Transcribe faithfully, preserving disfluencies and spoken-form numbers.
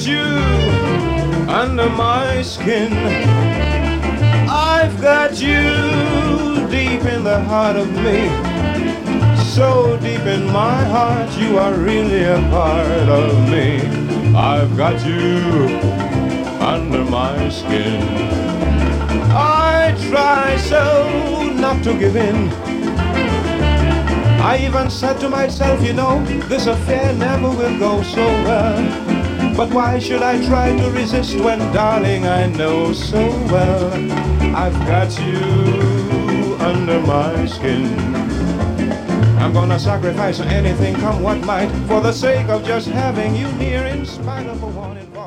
you under my skin. I've got you deep in the heart of me. So deep in my heart, you are really a part of me. I've got you under my skin. I try so not to give in. I even said to myself, you know, this affair never will go so well. But why should I try to resist when, darling, I know so well I've got you under my skin. I'm gonna sacrifice anything come what might for the sake of just having you near in spite of a wanted